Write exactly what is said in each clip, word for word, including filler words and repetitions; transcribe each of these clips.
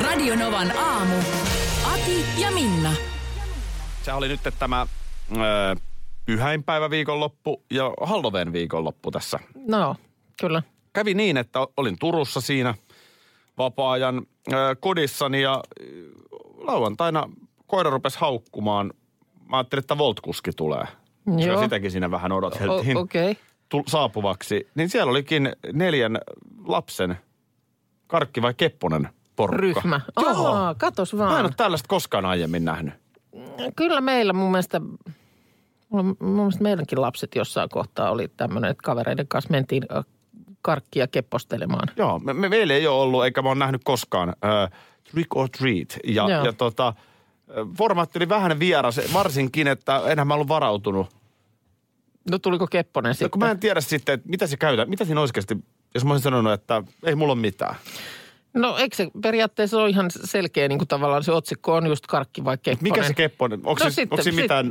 Radio Novan aamu. Ati ja Minna. Se oli nyt tämä ö, pyhäinpäivä viikonloppu ja Halloween viikonloppu tässä. No, kyllä. Kävi niin, että olin Turussa siinä vapaa-ajan ö, kodissani ja lauantaina koira rupesi haukkumaan. Mä ajattelin, että Volt-kuski tulee. Joo. Sitäkin siinä vähän odoteltiin o- okay. tu- saapuvaksi. Niin siellä olikin neljän lapsen Karkki vai Kepponen porukka. Ryhmä. Joo. Aa, katos vaan. Mä en ole tällaista koskaan aiemmin nähnyt. Kyllä meillä mun mielestä, mun mielestä meidänkin lapset jossain kohtaa oli tämmöinen, että kavereiden kanssa mentiin karkkia keppostelemaan. Joo, me, me, meillä ei ole ollut, eikä mä oon nähnyt koskaan äh, trick or treat. Ja, ja tota, formaatti oli vähän vieras, varsinkin, että enhän mä ollut varautunut. No tuliko Kepponen no, sitten? kun mä en tiedä sitten, että mitä se käytä, mitä siinä oikeasti, jos mä olisin sanonut, että ei mulla ole mitään. No eikö se periaatteessa ole ihan selkeä niin kuin tavallaan se otsikko on just Karkki vai Kepponen? Mikä se Kepponen? Onko no se, onko se mitään?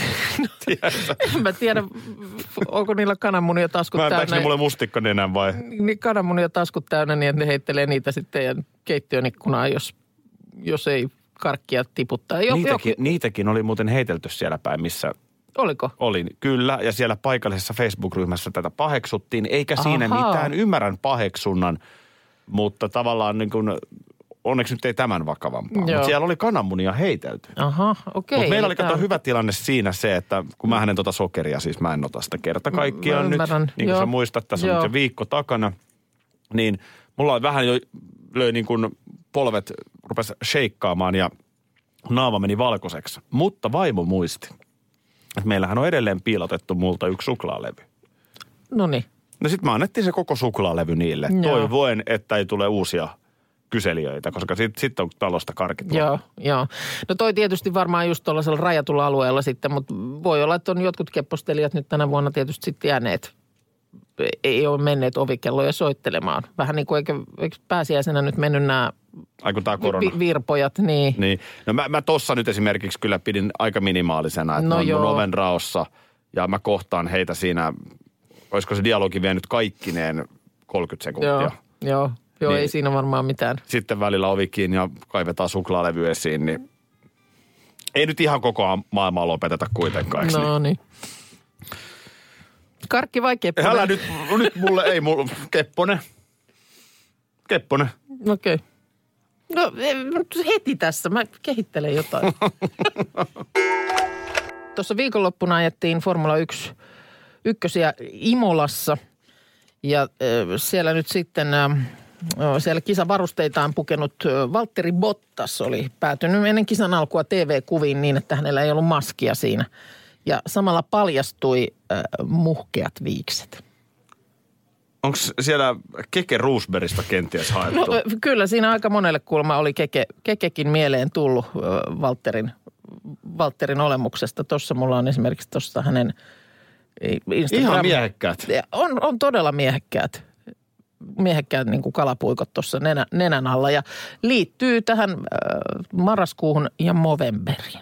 En mä tiedä, onko niillä kananmunia taskut täynnä. Vääntääkö ne mulle mustikkanenän vai? Niin kananmunia taskut täynnä niin, että ne heittelee niitä sitten ja keittiön ikkunaan, jos, jos ei karkkia tiputtaa. Jo, niitäkin, joku... niitäkin oli muuten heitelty siellä päin, missä... Oliko? Olin, kyllä. Ja siellä paikallisessa Facebook-ryhmässä tätä paheksuttiin. Eikä siinä Ahaa. mitään, ymmärrän paheksunnan, mutta tavallaan niin kuin, onneksi nyt ei tämän vakavampaa. Mutta siellä oli kananmunia heitelty. Aha, okei. Mutta meillä oli kato Tämä... hyvä tilanne siinä se, että kun mä hänen tota sokeria, siis mä en ota sitä kerta kaikkiaan nyt. Niin kuin Joo. sä muistat, tässä on Joo. nyt se viikko takana. Niin mulla oli vähän jo, löi niin kuin polvet, rupesi sheikkaamaan ja naama meni valkoiseksi. Mutta vaimo muisti. Että meillähän on edelleen piilotettu multa yksi suklaalevy. Noniin. No sit mä annettiin se koko suklaalevy niille. Joo. Toivoen, että ei tule uusia kyselijöitä, koska sitten sit on talosta karkit. Joo, joo. No toi tietysti varmaan just tuollaisella rajatulla alueella sitten, mutta voi olla, että on jotkut keppostelijat nyt tänä vuonna tietysti sitten jääneet, ei ole menneet ovikelloja soittelemaan. Vähän niin kuin eikö, eikö pääsiäisenä nyt mennyt nämä Ai kun tää korona. vi- virpojat, niin. Niin. No mä, mä tossa nyt esimerkiksi kyllä pidin aika minimaalisena, että No no on joo. mun oven raossa ja mä kohtaan heitä siinä, olisiko se dialogi vienyt kaikkineen kolmekymmentä sekuntia. Joo, joo. Joo, Niin. ei siinä varmaan mitään. Sitten välillä ovi kiinni ja kaivetaan suklaalevy esiin, niin ei nyt ihan koko maailmaa lopeteta kuitenkaan. eikö No niin. Karkki vai Kepponen? Älä nyt, nyt mulle ei mulle, Kepponen. Kepponen. Okei. Okay. No heti tässä, mä kehittelen jotain. Tuossa viikonloppuna ajettiin Formula yksi ykkösiä Imolassa ja äh, siellä nyt sitten, äh, siellä kisavarusteitaan pukenut äh, Valtteri Bottas oli päätynyt ennen kisan alkua T V-kuviin niin, että hänellä ei ollut maskia siinä. Ja samalla paljastui äh, muhkeat viikset. Onko siellä Keke Roosbergista kenties haettu? No kyllä siinä aika monelle kulma oli Keke, Kekekin mieleen tullut äh, Valtterin, Valtterin olemuksesta. Tuossa mulla on esimerkiksi tuossa hänen Instagram. Ihan miehekkäät. On, on todella miehekkäät. Miehekkäät niin kuin kalapuikot tuossa nenä, nenän alla ja liittyy tähän äh, marraskuuhun ja Movemberiin.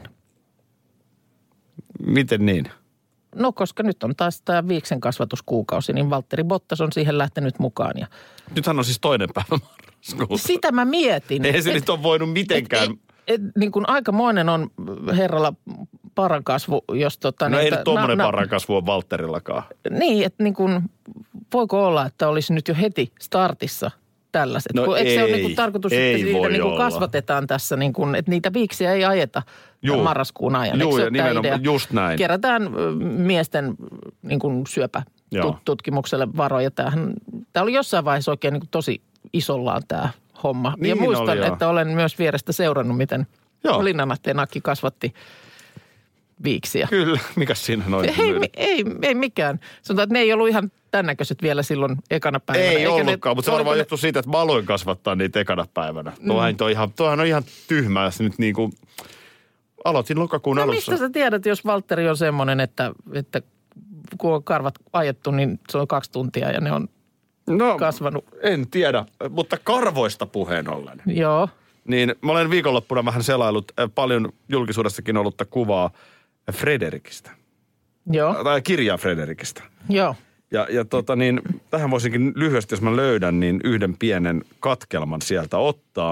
Miten niin? No koska nyt on taas tämä viiksen kasvatuskuukausi, niin Valtteri Bottas on siihen lähtenyt mukaan. Ja Nythän on siis toinen päivä marraskuuta. sitä mä mietin. Ei se et, nyt ole voinut mitenkään. Et, et, et, niin kuin aikamoinen on herralla parankasvu, jos tota... No niin, ei nyt tommoinen parankasvu on Valtterillakaan. Niin, että niin kuin, voiko olla, että olisi nyt jo heti startissa tällaiset? No Kun, eikö se ei, ole niin kuin tarkoitus, ei että niitä voi niin kuin olla. kasvatetaan tässä, niin kuin, että niitä viiksiä ei ajeta Juu. marraskuun ajan? Juu, Eikö se ja ole tämä nimenomaan idea? just näin. Kerätään ö, miesten niin kuin Joo. syöpätutkimukselle varoja. Tämähän, tämä oli jossain vaiheessa oikein niin kuin tosi isollaan tämä homma. Niin ja muistan, oli, joo. että olen myös vierestä seurannut, miten Joo. Linnanahteen Akki kasvatti viiksiä. Kyllä, mikäs siinä noin? Ei, ei, ei mikään. Sanotaan, että ne ei ollut ihan tämän näköiset vielä silloin ekana päivänä. Ei Eikä ollutkaan, ne, mutta se varmaan oliko johtuu siitä, että mä aloin kasvattaa niitä ekana päivänä. Mm. Tuohan, on ihan, tuohan on ihan tyhmää, jos nyt niin kuin aloitin lokakuun No alussa. mistä sä tiedät, jos Valtteri on semmoinen, että, että kun on karvat ajettu, niin se on kaksi tuntia ja ne on no, kasvanut. En tiedä, mutta karvoista puheen ollen. Joo. Niin mä olen viikonloppuna vähän selailut äh, paljon julkisuudessakin ollutta kuvaa Frederikistä. Joo. Tai kirjaa Frederikistä. Joo. Ja, ja tota niin, tähän voisinkin lyhyesti, jos mä löydän, niin yhden pienen katkelman sieltä ottaa.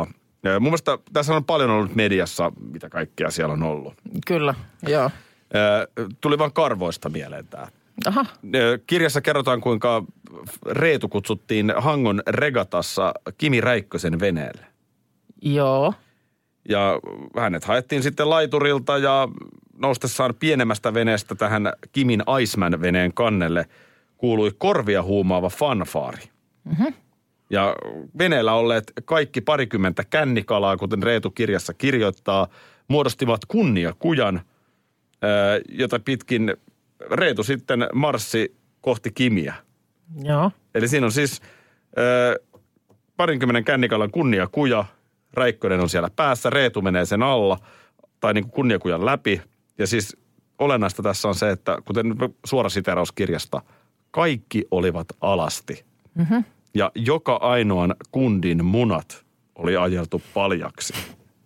Mun mielestä tässä on paljon ollut mediassa, mitä kaikkea siellä on ollut. Kyllä, joo. Tuli vaan karvoista mieleen tämä. Aha. Kirjassa kerrotaan, kuinka Reetu kutsuttiin Hangon regatassa Kimi Räikkösen veneelle. Joo. Ja hänet haettiin sitten laiturilta ja noustessaan pienemmästä veneestä tähän Kimin Iceman-veneen kannelle kuului korvia huumaava fanfaari. Mm-hmm. Ja veneellä olleet kaikki parikymmentä kännikalaa, kuten Reetu kirjassa kirjoittaa, muodostivat kunniakujan, jota pitkin Reetu sitten marssi kohti Kimiä. Joo. Eli siinä on siis parinkymmenen kännikalan kunniakuja, Räikkönen on siellä päässä, Reetu menee sen alla tai niin kuin kunniakujan läpi. Ja siis olennaista tässä on se, että kuten suora siteeraus kirjasta, kaikki olivat alasti. Mm-hmm. Ja joka ainoan kundin munat oli ajeltu paljaksi.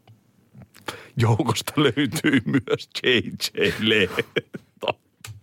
Joukosta löytyy myös J J Lehto.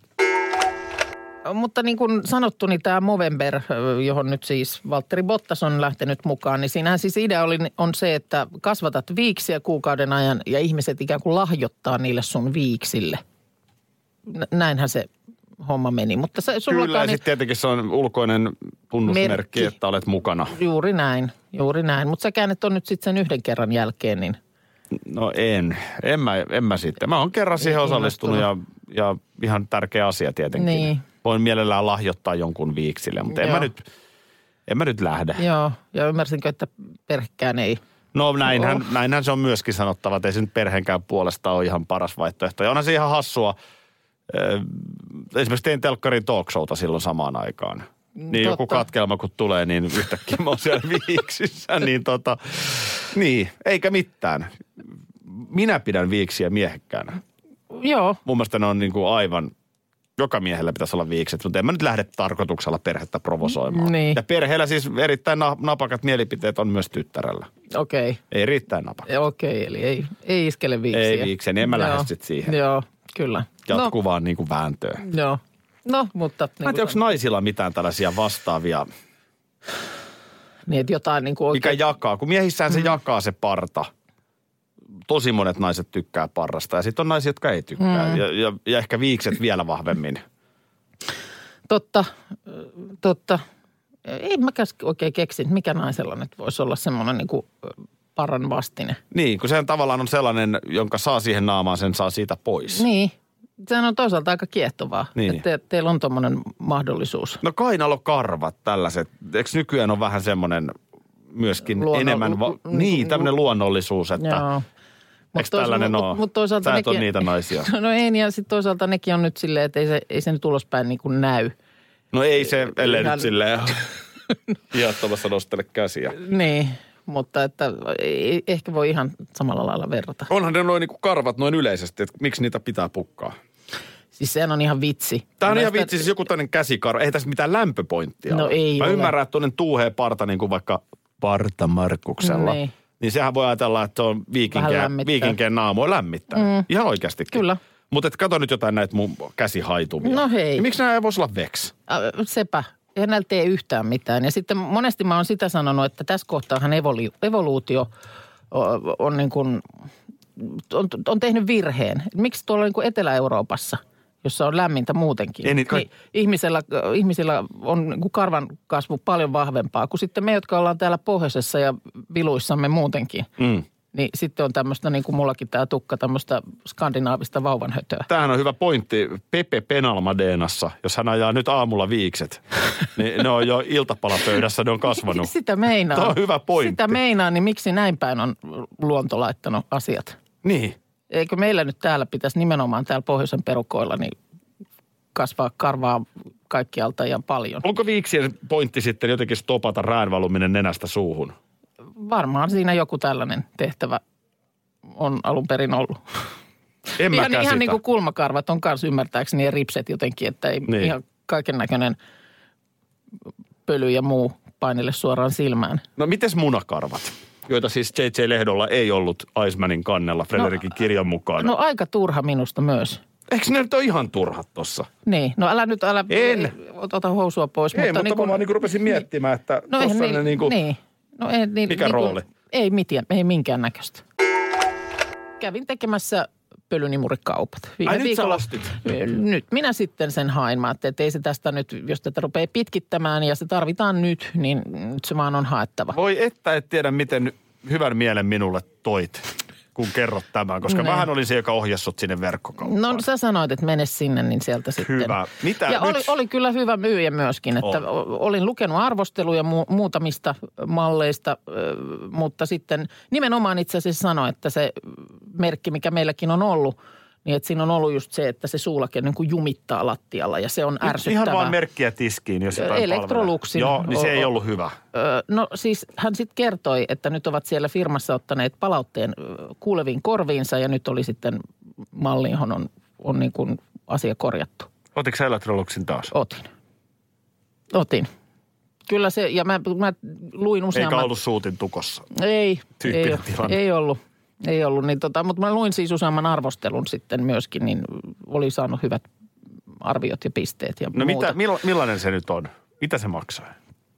Mutta niin kuin sanottu, niin tämä Movember, johon nyt siis Valtteri Bottas on lähtenyt mukaan, niin siinähän siis idea oli, on se, että kasvatat viiksiä kuukauden ajan ja ihmiset ikään kuin lahjoittaa niille sun viiksille. Näinhän se homma meni, mutta se sulla Kyllä, ja sitten tietenkin se on ulkoinen tunnusmerkki, merkki, että olet mukana. Juuri näin, juuri näin. Mutta säkään et on nyt sitten sen yhden kerran jälkeen, niin... No en, en mä, en mä sitten. Mä oon kerran siihen osallistunut ja, ja ihan tärkeä asia tietenkin. Niin. Voin mielellään lahjoittaa jonkun viiksille, mutta en mä, nyt, en mä nyt lähde. Joo, ja ymmärsinkö, että perhekään ei... No näinhän, oh. näinhän se on myöskin sanottava, että ei se nyt perheenkään puolesta ole ihan paras vaihtoehto. Ja onhan se ihan hassua. Esimerkiksi tein telkkarin talkshowta silloin samaan aikaan. Niin Totta. Joku katkelma kun tulee, niin yhtäkkiä mä oon siellä viiksissä. Niin tota, niin, eikä mitään. Minä pidän viiksiä miehekkäänä. Joo. Mun mielestä ne on niin kuin aivan, joka miehellä pitäisi olla viikset, mutta en mä nyt lähde tarkoituksella perhettä provosoimaan. Niin. Ja perheellä siis erittäin napakat mielipiteet on myös tyttärellä. Okei. Okay. Ei riittäin napakat. Okei, eli ei, ei iskele viiksiä. Ei viiksiä, niin en mä lähde sitten siihen. Joo, kyllä. Jatkuvaan no. niin kuin vääntöön. Joo. No, mutta... Niin mä en tiedä, onko naisilla mitään tällaisia vastaavia... Niin, että jotain niin kuin oikein... Mikä jakaa, kun miehissään se mm. jakaa se parta. Tosi monet naiset tykkää parrasta ja sitten on naisia, jotka ei tykkää. Mm. Ja, ja, ja ehkä viikset vielä vahvemmin. Totta, totta. Ei mäkään oikein keksin, mikä naisella nyt voisi olla semmoinen niin kuin parran vastine. Niin, kun sehän tavallaan on sellainen, jonka saa siihen naamaan, sen saa siitä pois. Niin. Sehän on toisaalta aika kiehtovaa, niin. että te, teillä on tommoinen mahdollisuus. No kainalokarvat tällaiset. Eikö nykyään on vähän semmoinen myöskin Luonno, enemmän, va- l- niin tämmöinen luonnollisuus, että joo. Eikö tällainen ole? Mut, mut Sä et nekin, ole niitä naisia. No ei, ja sitten toisaalta nekin on nyt silleen, että ei se, ei se nyt ulospäin niin kuin näy. No ei se, ellei nyt silleen hiattomassa nostele käsiä. Niin. Mutta että ei, ehkä voi ihan samalla lailla verrata. Onhan ne noin niin kuin karvat noin yleisesti, että miksi niitä pitää pukkaa? Siis sehän on ihan vitsi. Tämä on Näistä... ihan vitsi, siis joku tämmöinen käsikarva. Ei tässä mitään lämpöpointtia No ole. ei Mä ole. ymmärrän, että tuollainen tuuhea parta niin kuin vaikka Parta Markuksella. Niin. Niin sehän voi ajatella, että se on viikinkeen naamoa lämmittää. Mm. Ihan oikeastikin. Kyllä. Mutta kato nyt jotain näitä mun käsihaitumia. No hei. Niin miksi nämä ei voisi olla veks? Äh, sepä. Eihän näillä tee yhtään mitään. Ja sitten monesti mä oon sitä sanonut, että tässä kohtaahan evolu- evoluutio on, on, niin kuin, on, on tehnyt virheen. Miksi tuolla niin kuin Etelä-Euroopassa, jossa on lämmintä muutenkin, niin, niin ihmisellä, ihmisillä on niin kuin karvan kasvu paljon vahvempaa kuin sitten me, jotka ollaan täällä pohjoisessa ja viluissamme muutenkin. Mm. Niin sitten on tämmöistä, niin kuin mullakin tämä tukka, tämmöistä skandinaavista vauvanhötöä. Tämähän on hyvä pointti Pepe Penalmadeenassa, jos hän ajaa nyt aamulla viikset, niin ne on jo iltapalapöydässä, ne on kasvanut. Sitä meinaa. Tämä on hyvä pointti. Sitä meinaa, niin miksi näin päin on luonto laittanut asiat? Niin. Eikö meillä nyt täällä pitäisi nimenomaan täällä pohjoisen perukoilla niin kasvaa karvaa kaikkialta ja paljon? Onko viiksien pointti sitten jotenkin stopata räänvaluminen nenästä suuhun? Varmaan siinä joku tällainen tehtävä on alun perin ollut. En mä ihan, käsitä. ihan niin kuin kulmakarvat on kanssa ymmärtääkseni ja ripset jotenkin, että ei niin. Ihan kaiken näköinen pöly ja muu painelle suoraan silmään. No mites munakarvat, joita siis J J Lehdolla ei ollut Icemanin kannella Frederikin no, kirjan mukaan? No aika turha minusta myös. Eikö ne nyt ole ihan turhat tossa? Niin, no älä nyt, älä en. ota housua pois. Ei, mutta, mutta niin kun, mä vaan niin rupesin miettimään, että no tossa niin, ne niin kuin, niin. No ei, niin, mikä niin rooli? kuin, ei, mitään, ei minkään näköistä. Kävin tekemässä pölynimurikaupat. Ai nyt sä ostit? Nyt minä sitten sen hain. Mä ajattelin, että ei se tästä nyt, jos tätä rupeaa pitkittämään ja se tarvitaan nyt, niin nyt se vaan on haettava. Voi että et tiedä, miten hyvän mielen minulle toit, kun kerrot tämän, koska ne. Vähän oli se, joka ohjassut sinne verkkokauppaan. No sä sanoit, että mene sinne, niin sieltä sitten. Hyvä. Mitä ja oli, oli kyllä hyvä myyjä myöskin, että on. Olin lukenut arvosteluja mu- muutamista malleista, mutta sitten nimenomaan itse asiassa sanoi, että se merkki, mikä meilläkin on ollut, niin että siinä on ollut just se, että se suulake niin kuin jumittaa lattialla ja se on ärsyttävää. Ihan vaan merkkiä tiskiin, jos jotain Electroluxin. Joo, niin se ei ollut hyvä. No siis hän sitten kertoi, että nyt ovat siellä firmassa ottaneet palautteen kuuleviin korviinsa ja nyt oli sitten malli, johon on, on niin kuin asia korjattu. Otitko sä Electroluxin taas? Otin. Otin. Kyllä se, ja mä, mä luin useamman. Eikä ollut suutin tukossa. Ei, ei, tilanne. ei ollut. Ei ollut, niin tota, mutta mä luin siis useamman arvostelun sitten myöskin, niin oli saanut hyvät arviot ja pisteet ja no muuta. Mitä, millainen se nyt on? Mitä se maksaa?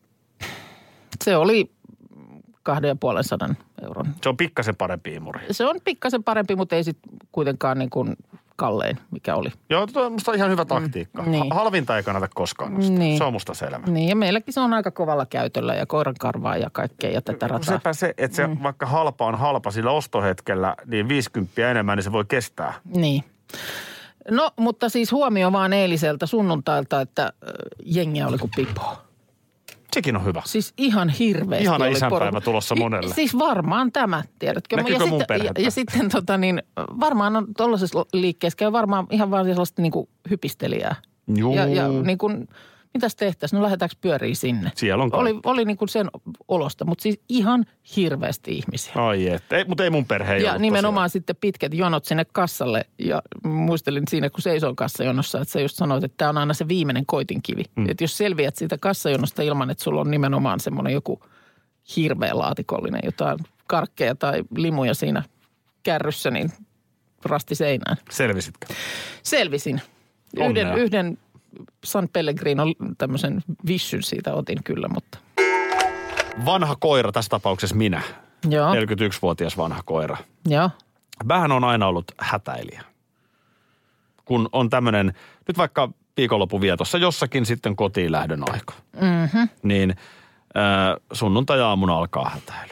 Se oli kahden ja puolen sadan euron. Se on pikkasen parempi imuri. Se on pikkasen parempi, mutta ei sitten kuitenkaan niin kuin kallein, mikä oli. Joo, tuo on musta ihan hyvä taktiikka. Mm, niin. Halvinta ei kannata koskaan nostaa. Niin. Se on musta selvä. Niin, ja meilläkin se on aika kovalla käytöllä ja koirankarvaa ja kaikkea ja tätä rataa. Sepä se, että se mm. vaikka halpa on halpa sillä ostohetkellä, niin viisikymppiä enemmän, niin se voi kestää. Niin. No, mutta siis huomio vaan eiliseltä sunnuntailta, että äh, jengiä oli kuin pipoa. Sekin on hyvä. Siis ihan hirveästi. Ihana oli isänpäivä tulossa monelle. Siis varmaan tämä, tiedätkö? Näkyykö ja mun sitten, perhettä? ja, ja sitten tota niin, varmaan on tuollaisessa liikkeessä käy varmaan ihan vaan sellaista niin kuin hypistelijää. Juu. Ja, ja niin kuin, mitäs tehtäisiin? No lähdetäänkö pyöriä sinne? Siellä on kaikki. Oli, oli niin kuin sen olosta, mutta siis ihan hirveästi ihmisiä. Ai et, ei, mutta ei mun perhe ei Ja nimenomaan tosiaan. Sitten pitkät jonot sinne kassalle ja muistelin siinä, kun seisoin kassajonossa, että sä just sanoit, että tämä on aina se viimeinen koitinkivi. Mm. Että jos selviät siitä kassajonosta ilman, että sulla on nimenomaan semmoinen joku hirveä laatikollinen, jotain karkkeja tai limuja siinä kärryssä, niin rasti seinään. Selvisitkö? Selvisin. Yhden, yhden San Pellegrino tämmöisen vissyn siitä otin kyllä, mutta. Vanha koira, tässä tapauksessa minä. Joo. neljäkymmentäyksivuotias vanha koira. Joo. Vähän on aina ollut hätäilijä. Kun on tämmöinen, nyt vaikka viikonlopun vietossa jossakin sitten kotiin lähdön aika. Mm-hmm. Niin äh, sunnuntai-aamuna alkaa hätäily.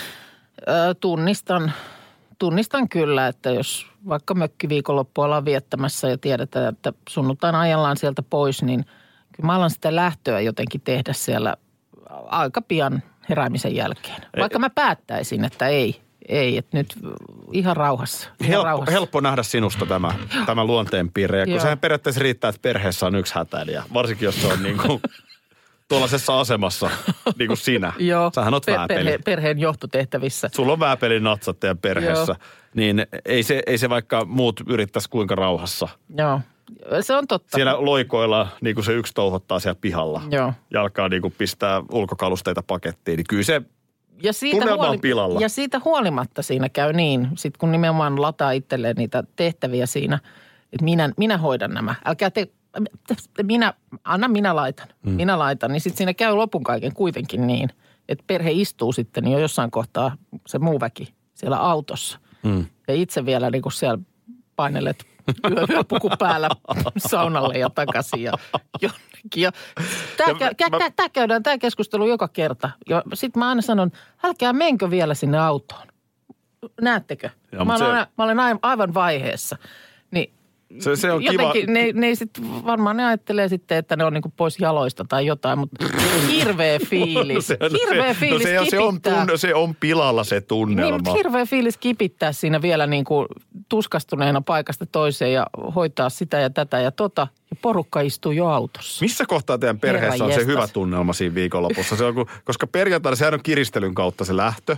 Ö, tunnistan, tunnistan kyllä, että jos vaikka mökkiviikonloppu ollaan viettämässä ja tiedetään, että sunnuntaina ajellaan sieltä pois, niin kyllä mä alan sitä lähtöä jotenkin tehdä siellä aika pian heräämisen jälkeen. Vaikka mä päättäisin, että ei, ei, että nyt ihan rauhassa. Ihan helppo, rauhassa. helppo nähdä sinusta tämä, tämä luonteenpiirre. Ja kun Joo. sehän periaatteessa riittää, että perheessä on yksi hätäilijä. Varsinkin, jos se on niin kuin tuollaisessa asemassa, niin kuin sinä. Joo. Sähän oot Pe- vääpeli. perhe, perheen johtotehtävissä. Sulla on vääpelin natsat teidän perheessä. Joo. Niin ei se, ei se vaikka muut yrittäisi kuinka rauhassa. Joo, se on totta. Siellä loikoilla, niin kuin se yksi touhottaa siellä pihalla. Joo. Ja alkaa niin kuin pistää ulkokalusteita pakettiin. Niin kyllä se ja siitä tunnelma huoli- on pilalla. Ja siitä huolimatta siinä käy niin, sit kun nimenomaan lataa itselleen niitä tehtäviä siinä, että minä, minä hoidan nämä. Älkää te, minä, anna minä laitan, mm. minä laitan. Niin sitten siinä käy lopun kaiken kuitenkin niin, että perhe istuu sitten jo jossain kohtaa se muu väki siellä autossa. Mm. Ja itse vielä niin kuin siellä painelet yö, yöpuku päällä saunalle ja takaisin ja jonnekin. Ja tämä, kä, kä, mä... tämä käydään tämä keskustelu joka kerta. Ja sitten mä aina sanon, älkää menkö vielä sinne autoon. Näettekö? Joo, mä, olen, se... mä olen aivan vaiheessa. Niin se, se on jotenkin kiva. ne, ne ei sit, varmaan ne ajattelee sitten, että ne on niinku pois jaloista tai jotain, mutta hirveä fiilis. No se on, hirveä se, fiilis no se, se, on tunne, se on pilalla se tunnelma. Niin, mutta hirveä fiilis kipittää siinä vielä niin kuin tuskastuneena paikasta toiseen ja hoitaa sitä ja tätä ja tota. Ja porukka istuu jo autossa. Missä kohtaa teidän perheessä Herran on se jestas. hyvä tunnelma siinä viikonlopussa? Se on, kun, koska perjantaina sehän on kiristelyn kautta se lähtö.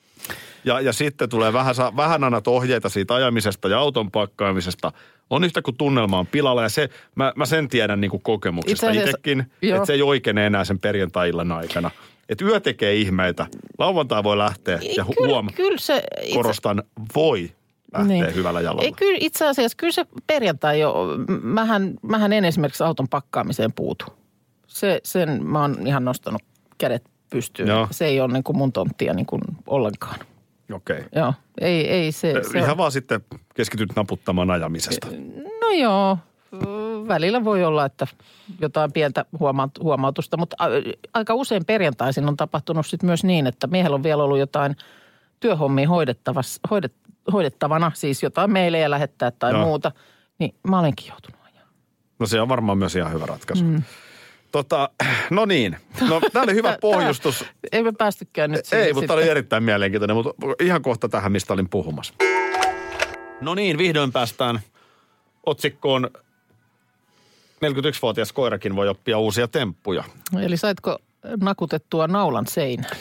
Ja, ja sitten tulee vähän, vähän annat ohjeita siitä ajamisesta ja auton pakkaamisesta. On yhtä kuin tunnelma on pilalla ja se, mä, mä sen tiedän niin kuin kokemuksesta itsekin, että se ei oikeene enää sen perjantai-illan aikana. Että yö tekee ihmeitä. Lauantai voi lähteä ja hu- kyllä, huom, kyllä se, itse... korostan, voi lähteä niin. hyvällä jalalla. Ei, kyllä itse asiassa, kyllä se perjantai jo, mähän, mähän en esimerkiksi auton pakkaamiseen puutu. Se, sen mä oon ihan nostanut kädet pystyyn. Joo. Se ei ole niin kuin mun tonttia niin kuin ollenkaan. Okei. Okay. Joo, ei, ei se. se Ihan on. vaan sitten keskityt naputtamaan ajamisesta. No joo, välillä voi olla, että jotain pientä huomautusta, mutta aika usein perjantaisin on tapahtunut sitten myös niin, että miehellä on vielä ollut jotain työhommia hoidet, hoidettavana, siis jotain meilejä lähettää tai Joo. muuta, niin mä olenkin joutunut ajaa. No se on varmaan myös ihan hyvä ratkaisu. Mm. Tota, no niin. No tämä oli hyvä pohjustus. Ei me päästykään nyt siihen. Ei, mutta tämä oli erittäin mielenkiintoinen, mutta ihan kohta tähän, mistä olin puhumassa. No niin, vihdoin päästään otsikkoon neljäkymmentäyksivuotias koirakin voi oppia uusia temppuja. Eli saitko nakutettua naulan seinään?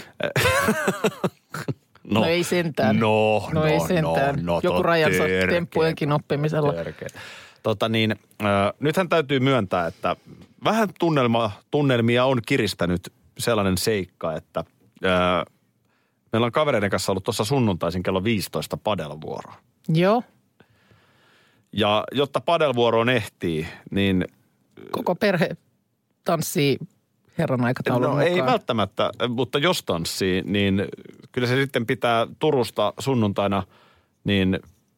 No, no ei sentään. No, no, no ei sentään. No, no, joku rajansa törkeä, temppujenkin oppimisella. Törkeä. Tota niin, äh, nythän täytyy myöntää, että vähän tunnelma, tunnelmia on kiristänyt sellainen seikka, että äh, meillä on kavereiden kanssa ollut tuossa sunnuntaisin kello viisitoista padelvuoroa. Joo. Ja jotta padelvuoroon ehtii, niin... Koko perhe tanssii herran aikataulun no, mukaan. Ei välttämättä, mutta jos tanssii, niin kyllä se sitten pitää Turusta sunnuntaina niin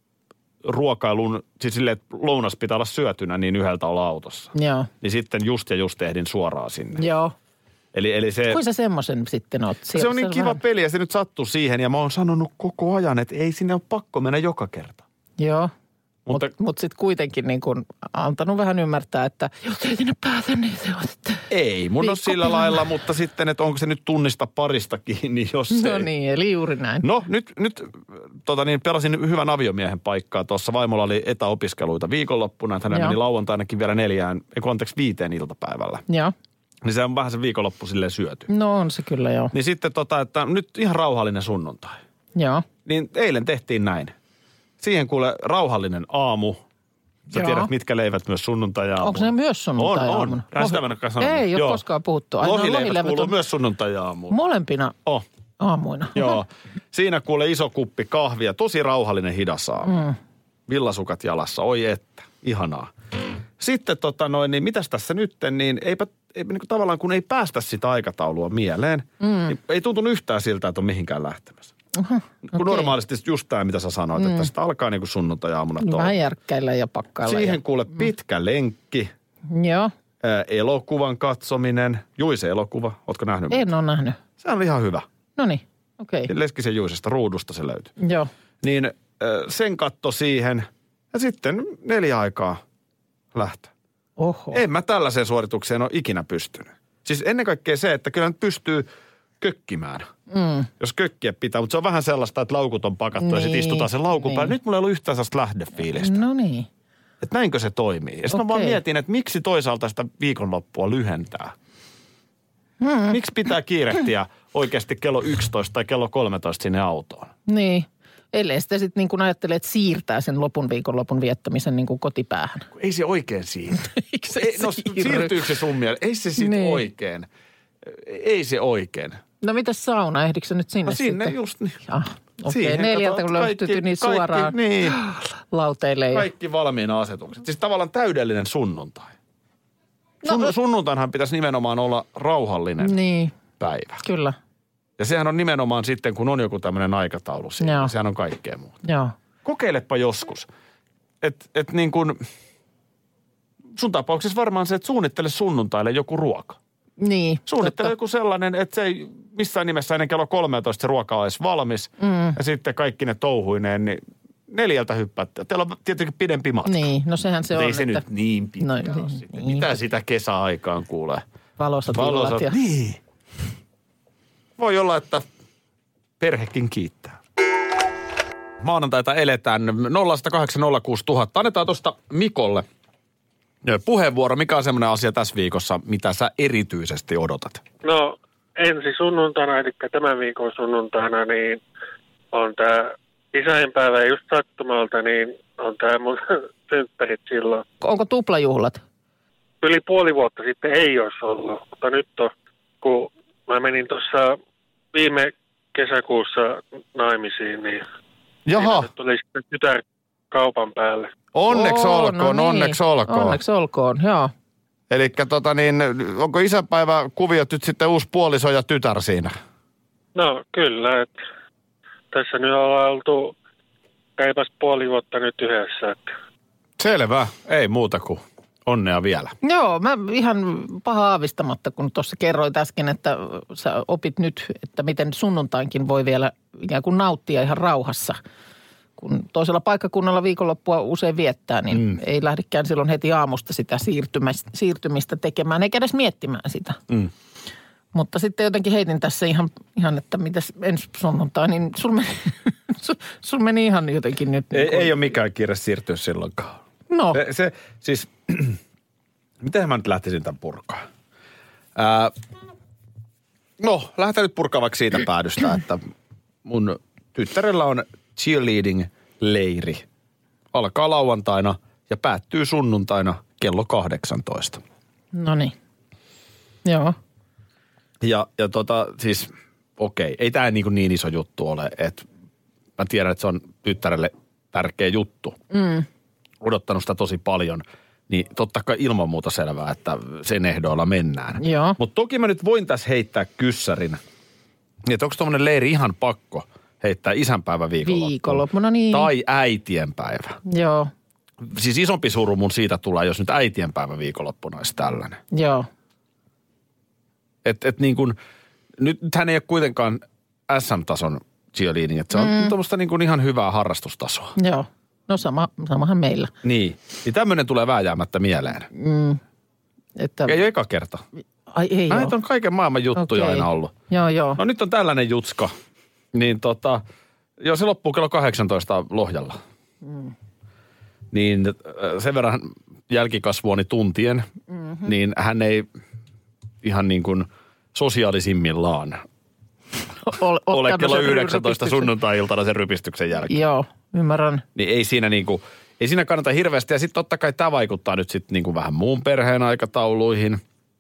ruokailun, siis silleen, että lounas pitää olla syötynä, niin yhdeltä olla autossa. Joo. Niin sitten just ja just ehdin suoraan sinne. Joo. Eli, eli se... Kuin sä semmoisen sitten oot? Se on niin kiva vähän peli ja se nyt sattuu siihen ja mä oon sanonut koko ajan, että ei sinne ole pakko mennä joka kerta. Joo. Mutta Mutta mut sitten kuitenkin niin kun antanut vähän ymmärtää, että jos ei sinne pääse, niin se on sitten... Ei, mun on sillä lailla, mutta sitten, että onko se nyt tunnista parista kiinni, jos no ei. No niin, eli juuri näin. No nyt, nyt tota niin, pelasin hyvän aviomiehen paikkaa tuossa. Vaimolla oli etäopiskeluita viikonloppuna, että hän meni lauantainakin vielä neljään, ei anteeksi viiteen iltapäivällä. Joo. Niin se on vähän se viikonloppu silleen syöty. No on se kyllä, joo. Niin sitten tota, että nyt ihan rauhallinen sunnuntai. Joo. Niin eilen tehtiin näin. Siihen kuule rauhallinen aamu. Sä Joo. tiedät, mitkä leivät myös sunnuntai-aamuun. Onko se myös sunnuntai-aamuna? On, on. Rästävänä kanssa on. Ei ole Joo. koskaan puhuttu. Aina lohileivät kuuluu on... myös sunnuntai-aamuun. Molempina oh. aamuina. Joo. Siinä kuule iso kuppi kahvia. Tosi rauhallinen hidas aamu. Mm. Villasukat jalassa. Oi että. Ihanaa. Sitten tota noin, niin mitäs tässä nytten, niin eipä, eipä niin kuin tavallaan kun ei päästä sitä aikataulua mieleen, mm. niin ei tuntunut yhtään siltä, että on mihinkään lähtemässä. Uh-huh, kun okay. Normaalisti just tämä, mitä sä sanoit, mm. että tästä alkaa niin kuin sunnuntai-aamuna. Vähän järkkäillä ja pakkailla. Siihen ja... kuule pitkä mm. lenkki. Joo. Ää, elokuvan katsominen. Juise elokuva. Ootko nähnyt? En ole nähnyt. Se on ihan hyvä. No niin, okei. Okay. Leskisen Juisesta ruudusta se löytyy. Joo. Niin sen katto siihen ja sitten neljä aikaa lähtö. Oho. En mä tällaiseen suoritukseen ole ikinä pystynyt. Siis ennen kaikkea se, että kyllä nyt pystyy kökkimään. Mm. Jos kökkiä pitää, mutta se on vähän sellaista, että laukut on pakattu niin, ja sitten istutaan sen laukun niin. päälle. Nyt mulla ei ollut yhtään sellaista lähdefiilistä. No niin. Että näinkö se toimii. Ja sitten okay. mä vaan mietin, että miksi toisaalta sitä viikonloppua lyhentää. Hmm. Miksi pitää kiirehtiä oikeasti kello yksitoista tai kello kolmetoista sinne autoon? Niin. Ellei sitä sitten niin kuin ajattelee, että siirtää sen lopun viikonlopun viettämisen niin kuin kotipäähän. Ei se oikein siirry. Eikö se ei, no siirtyykö se sun mielestä? Ei se sitten niin. oikein. Ei se oikein. No mitäs sauna? Ehdikö se nyt sinne no sinne sitten? just niin. Ah, okei, okay. Neljältä kun löytyy niin suoraan niin. lauteille. Ja... Kaikki valmiina asetukset. Siis tavallaan täydellinen sunnuntai. Sun, no, sunnuntainhan pitäisi nimenomaan olla rauhallinen niin. päivä. Kyllä. Ja sehän on nimenomaan sitten, kun on joku tämmöinen aikataulu siinä. Joo. Sehän on kaikkea muuta. Joo. Kokeilepa joskus. Että et niin kuin, sun tapauksessa varmaan se, että suunnittele sunnuntaille joku ruoka. Niin. Suunnittele joku sellainen, että se ei missään nimessä ennen kello kolmetoista se ruoka olisi valmis. Mm. Ja sitten kaikki ne touhuineen, niin neljältä hyppäätte. Teillä on tietenkin pidempi matka. Niin, no sehän se Mutta on. ei se että... nyt niin pitkä no, ole niin, niin. Mitä sitä kesäaikaan kuulee? Valosat illat ja... Niin. Voi olla, että perhekin kiittää. Maanantaita eletään nolla yksi kahdeksan nolla kuusi nolla nolla nolla. Annetaan tuosta Mikolle puheenvuoro. Mikä on semmoinen asia tässä viikossa, mitä sä erityisesti odotat? No ensi sunnuntaina, eli tämän viikon sunnuntaina, niin on tämä isänpäivä ja just sattumalta, niin on tämä mun symppärit silloin. Onko tuplajuhlat? Yli puoli vuotta sitten ei olisi ollut, mutta nyt on, kun mä menin tuossa viime kesäkuussa naimisiin, niin Jaha. nyt tuli sitten tytär kaupan päälle. Onneksi Oo, olkoon, no niin. onneksi olkoon. Onneksi olkoon, joo. Eli tota niin, onko isänpäivä kuviot nyt sitten uusi puoliso ja tytär siinä? No kyllä, että tässä nyt ollaan oltu reipas puoli vuotta nyt yhdessä. Että. Selvä, ei muuta kuin onnea vielä. Joo, mä ihan paha aavistamatta, kun tuossa kerroit äsken, että sä opit nyt, että miten sunnuntainkin voi vielä ikään kuin nauttia ihan rauhassa. Kun toisella paikkakunnalla viikonloppua usein viettää, niin mm. ei lähdekään silloin heti aamusta sitä siirtymistä, siirtymistä tekemään, eikä edes miettimään sitä. Mm. Mutta sitten jotenkin heitin tässä ihan, ihan että mitäs ensi sunnuntai, niin sul meni, sul meni ihan jotenkin nyt. Ei, niin kuin... ei ole mikään kiire siirtyä silloinkaan. No. Se, se siis, miten mä nyt lähtisin tämän purkaa? Ää, no, lähdetään nyt purkaa vaikka siitä päädystä, että mun tyttärellä on cheerleading-leiri. Alkaa lauantaina ja päättyy sunnuntaina kello kahdeksantoista. No niin. Joo. Ja, ja tota siis, okei, ei tämä niin, niin iso juttu ole, että mä tiedän, että se on tyttärelle tärkeä juttu. Mm. Odottanut sitä tosi paljon, niin totta kai ilman muuta selvää, että sen ehdoilla mennään. Mutta toki mä nyt voin tässä heittää kyssärin, että onko tuommoinen leiri ihan pakko heittää isänpäivä viikonloppuna. Viikonloppuna, niin. Tai äitienpäivä. Joo. Siis isompi suru mun siitä tulee, jos nyt äitienpäivä viikonloppuna olisi tällainen. Joo. Että et niin kuin, nyt hän ei ole kuitenkaan S M-tason cheerleading, että se on mm. tuommoista niin kuin ihan hyvää harrastustasoa. Joo. No sama, samahan meillä. Niin. Niin tämmöinen tulee vääjäämättä mieleen. Mm. Että... Ei ole eka kerta. Ai ei ole. Näitä on kaiken maailman juttuja okay. aina ollut. Joo, joo. No nyt on tällainen jutska. Niin tota, joo se loppuu kello kahdeksantoista Lohjalla. Mm. Niin sen verran jälkikasvuoni tuntien, mm-hmm. niin hän ei ihan niin kuin sosiaalisimmillaan Ol, ole kello yhdeksäntoista sunnuntai-iltana sen rypistyksen jälkeen. Joo, ymmärrän. Niin ei siinä niin kuin, ei siinä kannata hirveästi. Ja sitten totta kai tämä vaikuttaa nyt sitten niin kuin vähän muun perheen aikatauluihin.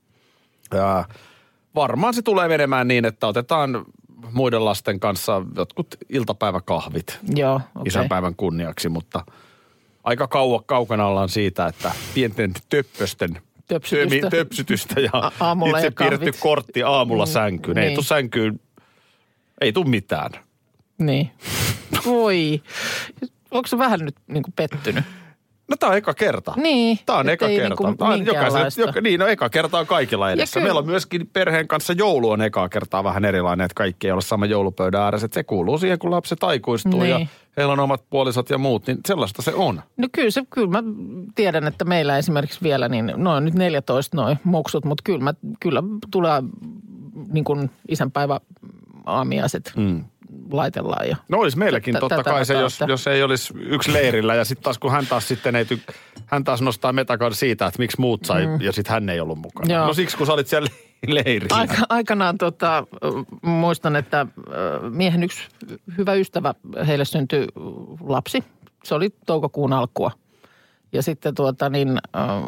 Ja varmaan se tulee menemään niin, että otetaan muiden lasten kanssa jotkut iltapäiväkahvit. Joo, okei. Okay. Isänpäivän kunniaksi, mutta aika kauan kaukana ollaan siitä, että pienten töppösten Töpsytystä. töpsytystä ja A- itse ja piirretty kortti aamulla sänkyyn. Niin. Ei tule sänkyyn, ei tule mitään. Niin. Voi. Onko se vähän nyt niin kuin pettynyt? No tää on eka kerta. Niin. Tää on eka kerta. Niin Tää on jokaisen, joka, niin, no eka kerta on kaikilla edessä. Meillä on myöskin perheen kanssa joulu on ekaa kertaa vähän erilainen, että kaikki ei ole sama joulupöydän ääressä. Se kuuluu siihen, kun lapset aikuistuu niin. ja heillä on omat puolisot ja muut, niin sellaista se on. No kyllä se, kyllä mä tiedän, että meillä esimerkiksi vielä, niin noin nyt neljätoista noin muksut, mutta kyllä, mä, kyllä tulee niin kuin isänpäivä aamiaiset. Mm. Laitellaan jo. No olisi meilläkin T- totta tätä kai se, jos, jos ei olisi yksi leirillä ja sitten taas kun hän taas sitten ei tyk- hän taas nostaa metakan siitä, että miksi muut sai mm. ja sitten hän ei ollut mukana. Joo. No siksi kun sä olit siellä leirillä. Aika, aikanaan tota, muistan, että miehen yksi hyvä ystävä, heille syntyi lapsi. Se oli toukokuun alkua. Ja sitten tuota niin,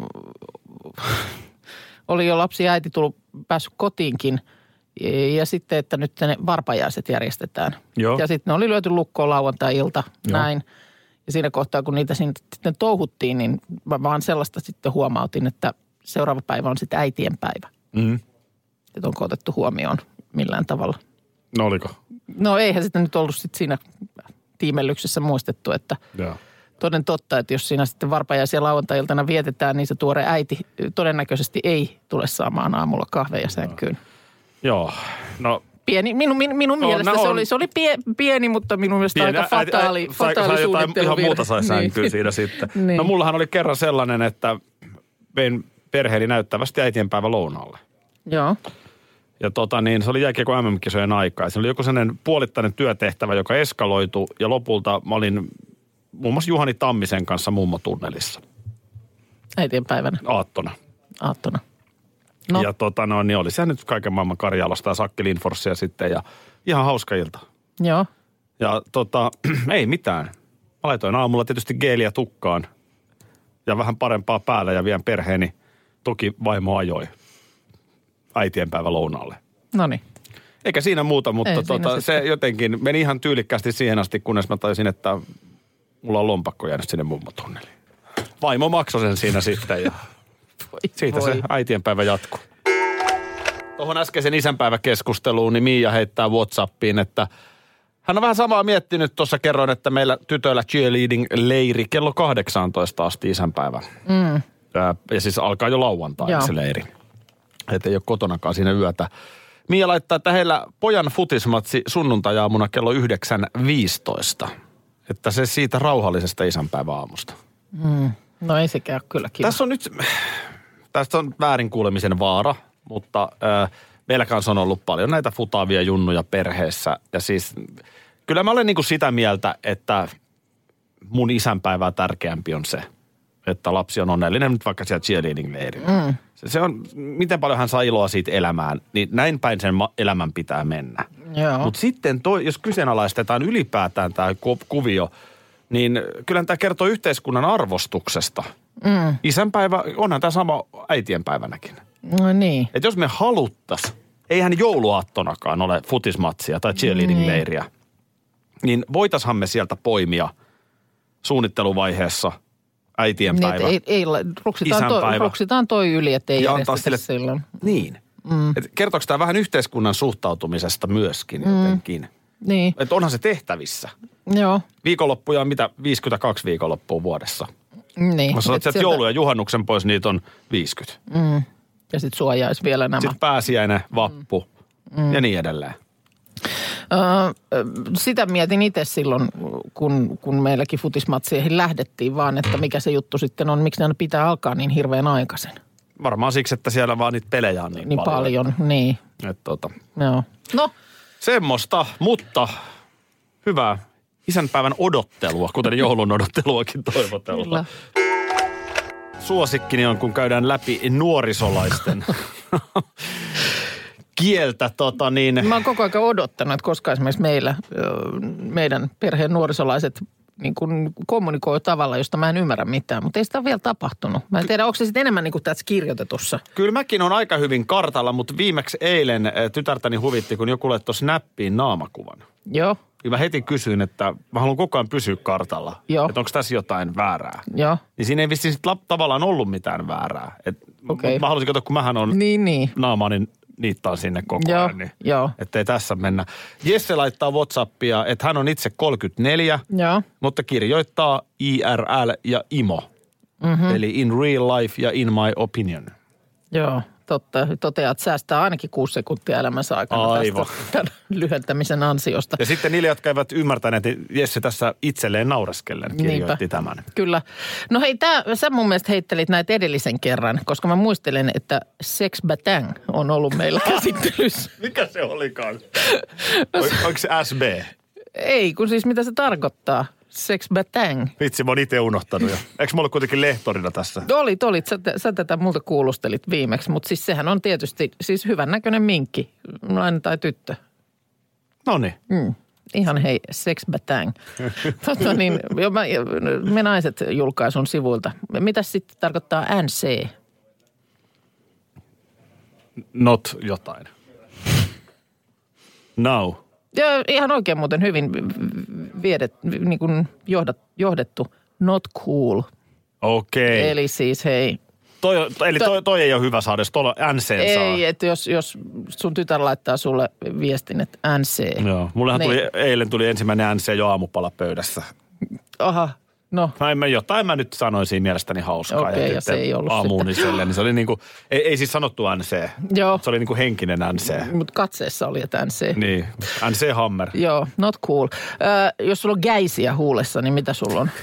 äh, oli jo lapsi ja äiti tullut, päässyt kotiinkin. Ja sitten, että nyt ne varpajaiset järjestetään. Joo. Ja sitten ne oli lyöty lukkoon lauantai-ilta, Joo. näin. Ja siinä kohtaa, kun niitä sitten touhuttiin, niin mä vaan sellaista sitten huomautin, että seuraava päivä on sitten äitien päivä. Mm. Että onko otettu huomioon millään tavalla. No oliko? No eihän sitä nyt ollut sitten siinä tiimellyksessä muistettu, että Joo. toden totta, että jos siinä sitten varpajaisia lauantai-iltana vietetään, niin se tuore äiti todennäköisesti ei tule saamaan aamulla kahveja sänkyyn. Joo, no... Pieni, minun, minun, minun no, mielestä no, se oli, se oli pie, pieni, mutta minun mielestä pieni, aika fataali, ä, ä, fataali sai jotain ihan muuta sai sänkyä niin. siinä sitten. niin. No mullahan oli kerran sellainen, että vein perheeni näyttävästi äitienpäivä lounaalle. Joo. Ja tota niin, se oli jääkiekko M M-kisojen aikaa. Se oli joku sellainen puolittainen työtehtävä, joka eskaloitu ja lopulta mä olin muun muassa Juhani Tammisen kanssa mummotunnelissa. Äitienpäivänä? Aattona. Aattona. No. Ja tota no, niin oli se nyt kaiken maailman Karjalasta ja Sakki Lindforsia sitten ja ihan hauska ilta. Joo. Ja tota, ei mitään. Mä laitoin aamulla tietysti geeliä tukkaan ja vähän parempaa päällä ja vien perheeni. Toki vaimo ajoi äitienpäivä lounaalle. Noniin. Eikä siinä muuta, mutta tota, se jotenkin meni ihan tyylikkäästi siihen asti, kunnes mä taisin, että mulla on lompakko jäänyt sinne mummotunneliin. Vaimo maksoi sen siinä sitten ja Siitä voi. se äitienpäivä jatkuu. Tuohon äskeisen isänpäiväkeskusteluun, niin Miia heittää WhatsAppiin, että hän on vähän samaa miettinyt. Tuossa kerroin, että meillä tytöillä cheerleading-leiri kello kahdeksantoista asti isänpäivä. Mm. Ja siis alkaa jo lauantaina se leiri. Että ei ole kotonakaan siinä yötä. Miia laittaa, että heillä pojan futismatsi sunnuntajaamuna kello yhdeksän viisitoista. Että se siitä rauhallisesta isänpäiväaamusta. Mm. No ei sekään kyllä kiva. Tässä on nyt, tästä on väärinkuulemisen vaara, mutta äh, meillä kanssa on ollut paljon näitä futaavia junnuja perheessä. Ja siis kyllä mä olen niin kuin sitä mieltä, että mun isänpäivää tärkeämpi on se, että lapsi on onnellinen nyt vaikka siellä cheerleading-leirillä. Mm. Se, se on, miten paljon hän saa iloa siitä elämään, niin näin päin sen ma- elämän pitää mennä. Mutta sitten toi, jos kyseenalaistetaan ylipäätään tämä ku- kuvio, niin kyllähän tämä kertoo yhteiskunnan arvostuksesta. Mm. Isänpäivä, onhan tämä sama äitienpäivänäkin. No niin. Että jos me haluttais, eihän jouluaattonakaan ole futismatsia tai cheerleading-leiriä, niin, niin voitashan me sieltä poimia suunnitteluvaiheessa äitienpäivä, niin, ei, ei, ruksitaan, toi, ruksitaan toi yli, ettei järjestetä sille, silloin. Niin. Mm. Et kertooko tämä vähän yhteiskunnan suhtautumisesta myöskin mm. jotenkin? Niin. Että onhan se tehtävissä. Joo. Viikonloppuja on mitä? viisikymmentäkaksi viikonloppua vuodessa. Niin. Mä sanoin, että sieltä joulu ja juhannuksen pois niitä on viisikymmentä. Mm. Ja sitten suojaisi vielä nämä. Sitten pääsiäinen, vappu mm. ja niin edelleen. Öö, sitä mietin itse silloin, kun, kun meilläkin futismatseihin lähdettiin vaan, että mikä se juttu sitten on, miksi ne pitää alkaa niin hirveän aikaisen. Varmaan siksi, että siellä vaan niitä pelejä on niin, niin paljon. paljon että, niin. Että tota. Joo. No. Semmosta, mutta hyvää isänpäivän odottelua, kuten joulun odotteluakin toivotellaan. Suosikkini on, kun käydään läpi nuorisolaisten kieltä. Tota niin. Mä oon koko ajan odottanut, että koska esimerkiksi meillä, meidän perheen nuorisolaiset niin kuin kommunikoi tavalla, josta mä en ymmärrä mitään, mutta ei sitä ole vielä tapahtunut. Mä en tiedä, onko se sitten enemmän niin kuin tässä kirjoitetussa. Kyllä mäkin on aika hyvin kartalla, mutta viimeksi eilen tytärtäni huvitti, kun joku laittoi snappiin naamakuvan. Joo. Ja mä heti kysyin, että mä haluan koko ajan pysyä kartalla. Joo. Että onko tässä jotain väärää. Joo. Niin siinä ei vissiin sit tavallaan ollut mitään väärää. Et okay. Mä halusin katsoa, kun mähän on niin, niin. naamaani niittaan sinne koko Joo. ajan. Niin Joo. ettei tässä mennä. Jesse laittaa WhatsAppia, että hän on itse kolmekymmentäneljä, Joo. mutta kirjoittaa I R L ja imo. Mm-hmm. Eli in real life ja in my opinion. Joo. Totta. Toteaa, että säästää ainakin kuusi sekuntia elämänsä aikana Aivan. tästä lyhentämisen ansiosta. Ja sitten niille, jotka eivät ymmärtäneet, niin Jesse tässä itselleen naureskellen kirjoitti Niinpä. Tämän. Kyllä. No hei, tää, sä mun mielestä heittelit näitä edellisen kerran, koska mä muistelen, että sex batang on ollut meillä käsittelyssä. Mikä se olikaan? O, onko se S B? Ei, kun siis mitä se tarkoittaa? Sex batang. Vitsi, mä oon itse unohtanut jo. Eikö mä ollut kuitenkin lehtorina tässä? Olit, olit. Sä, sä tätä multa kuulustelit viimeksi, mutta siis sehän on tietysti siis hyvän näköinen minkki, nainen tai tyttö. Noniin. Mm. Ihan hei, sex batang. Totta niin, jo, mä, me naiset julkaisun sivuilta. Mitä sitten tarkoittaa N C? Not jotain. Now. Joo, ihan oikein muuten hyvin viedet, niin kuin johdat, johdettu. Not cool. Okei. Okay. Eli siis hei. Toi, eli toi, toi ei ole hyvä saada, jos tuolla N C saa. Ei, että jos, jos sun tytär laittaa sulle viestin, että N C. Joo, mullehan niin. tuli, eilen tuli ensimmäinen N C jo aamupala pöydässä. Aha, no. Mä en, jotain mä nyt sanoisin mielestäni hauskaa. Okei, okay, ja, ja se ei ollut aamuuniselle, niin se oli niinku, ei, ei siis sanottu N C. Joo. Se oli niinku henkinen N C. Mutta katseessa oli, että N C. Niin, N C Hammer. Joo, not cool. Ö, jos sulla on gäisiä huulessa, niin mitä sulla on?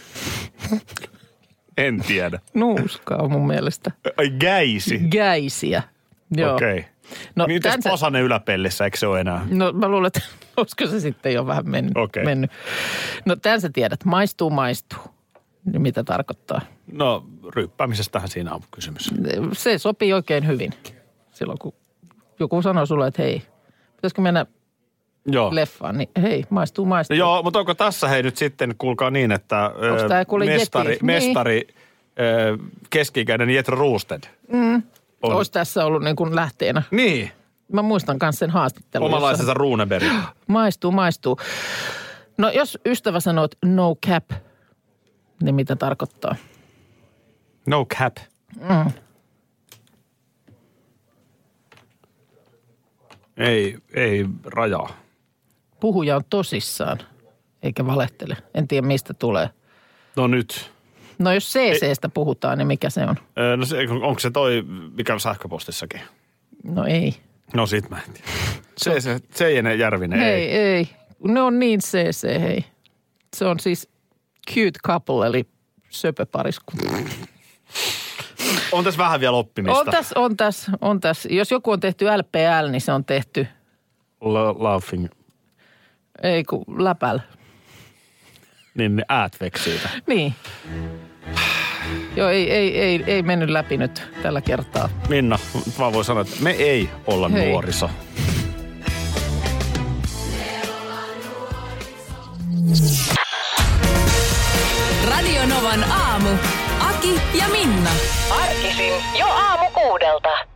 En tiedä. Nuuskaa mun mielestä. Ai gäisi? Gäisiä, joo. Okei. Okay. No, mites tämän... pasanen yläpellissä, eikö se ole enää? No mä luulen, että olisiko se sitten jo vähän mennyt. Okay. mennyt. No tämän sä tiedät, maistuu, maistuu. Mitä tarkoittaa? No ryppäämisestähän siinä on kysymys. Se sopii oikein hyvin. Silloin kun joku sanoo sulle, että hei, pitäisikö mennä Joo. leffaan, niin hei, maistuu, maistuu. Joo, mutta onko tässä hei nyt sitten, kuulkaa niin, että ö, mestari, mestari niin. ö, keski-ikäinen Jetro Roosted mm. on. Olisi tässä ollut niin kuin lähteenä. Niin. Mä muistan myös sen haastattelun. Omalaisensa Runeberg. Maistuu, maistuu. No jos ystävä sanoo, että no cap, niin mitä tarkoittaa? No cap? Mm. Ei, ei rajaa. Puhuja on tosissaan, eikä valehtele. En tiedä, mistä tulee. No nyt. No jos C C:stä puhutaan, niin mikä se on? Öö, no se, onko se toi, mikä on sähköpostissakin? No ei. No sit mä en tiedä. Se, se, Seijänen Järvinen, Hei, ei. ei. Ne on niin C C, hei. Se on siis cute couple, eli söpöpariskunta. On tässä vähän vielä oppimista. On tässä, on tässä, on tässä. Jos joku on tehty L P L, niin se on tehty... L- laughing. Ei kun läpäl. Niin ne äät veksiitä. Niin. Joo, ei, ei, ei, ei mennyt läpi nyt tällä kertaa. Minna, mä voin sanoa, että me ei olla Hei. nuoriso. Radio Novan aamu. Aki ja Minna. Arkisin jo aamu kuudelta.